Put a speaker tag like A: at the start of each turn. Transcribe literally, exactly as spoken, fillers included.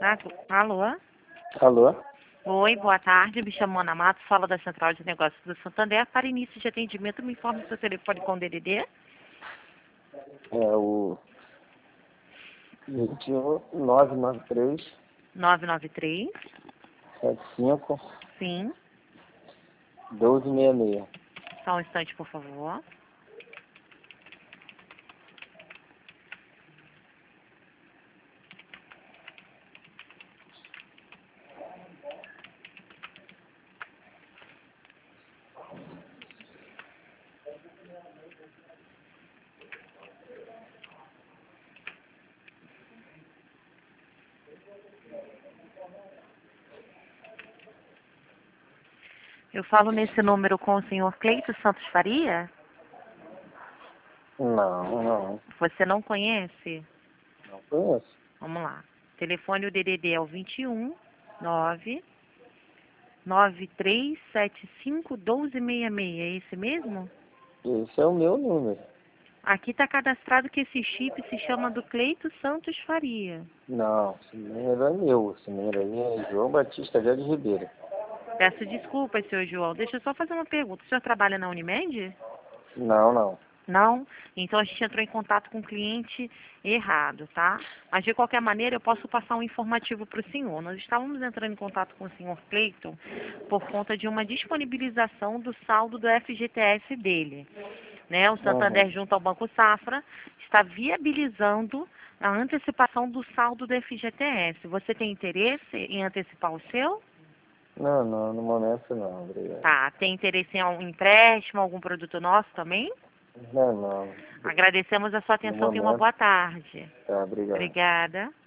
A: Ah, alô?
B: Alô?
A: Oi, boa tarde. Me chamo Ana Matos, falo da Central de Negócios do Santander. Para início de atendimento, me informe o seu telefone com D D D.
B: É o vinte e um, nove nove três,
A: nove nove três.
B: sete cinco,
A: Sim.
B: doze sessenta e seis.
A: Só um instante, por favor. Eu falo nesse número com o senhor Cleito Santos Faria?
B: Não, não,
A: Você não conhece?
B: não conheço.
A: Vamos lá. Telefone o D D D é o vinte e um, nove nove três sete cinco, doze sessenta e seis. É esse mesmo?
B: Esse é o meu número.
A: Aqui está cadastrado que esse chip se chama do Cleito Santos Faria.
B: Não, esse número é meu. Esse número aí é João Batista Velho de Ribeiro.
A: Peço desculpas, senhor João. Deixa eu só fazer uma pergunta. O senhor trabalha na Unimed?
B: Não, não.
A: Não? Então a gente entrou em contato com o cliente errado, tá? Mas de qualquer maneira eu posso passar um informativo para o senhor. Nós estávamos entrando em contato com o senhor Cleiton por conta de uma disponibilização do saldo do F G T S dele. Né? O Santander,
B: Uhum.
A: junto ao Banco Safra, está viabilizando a antecipação do saldo do F G T S. Você tem interesse em antecipar o seu?
B: Não, não, no momento não, obrigado.
A: Tá. Tem interesse em algum empréstimo, algum produto nosso também?
B: Não, não.
A: Agradecemos a sua
B: No
A: atenção. Tenha uma
B: momento,
A: boa tarde.
B: tá, obrigado.
A: Obrigada.